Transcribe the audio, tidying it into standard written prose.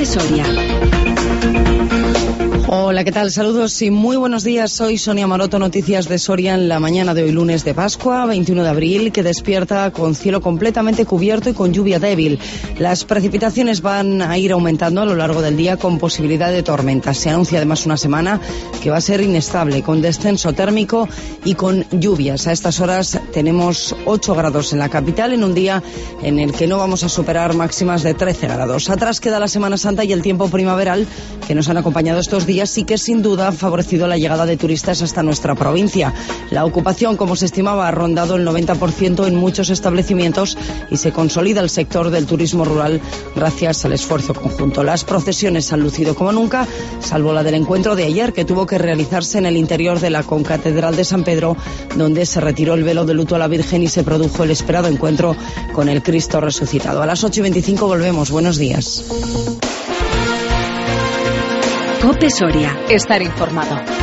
COPE Soria. Hola, ¿qué tal? Saludos y muy buenos días. Soy Sonia Maroto, noticias de Soria en la mañana de hoy, lunes de Pascua, 21 de abril, que despierta con cielo completamente cubierto y con lluvia débil. Las precipitaciones van a ir aumentando a lo largo del día con posibilidad de tormentas. Se anuncia además una semana que va a ser inestable, con descenso térmico y con lluvias. A estas horas tenemos 8 grados en la capital, en un día en el que no vamos a superar máximas de 13 grados. Atrás queda la Semana Santa y el tiempo primaveral que nos han acompañado estos días sí que sin duda ha favorecido la llegada de turistas hasta nuestra provincia. La ocupación, como se estimaba, ha rondado el 90% en muchos establecimientos y se consolida el sector del turismo rural gracias al esfuerzo conjunto. Las procesiones han lucido como nunca, salvo la del encuentro de ayer, que tuvo que realizarse en el interior de la concatedral de San Pedro, donde se retiró el velo de luto a la Virgen y se produjo el esperado encuentro con el Cristo resucitado. A las 8:25 volvemos. Buenos días. COPE Soria. Estar informado.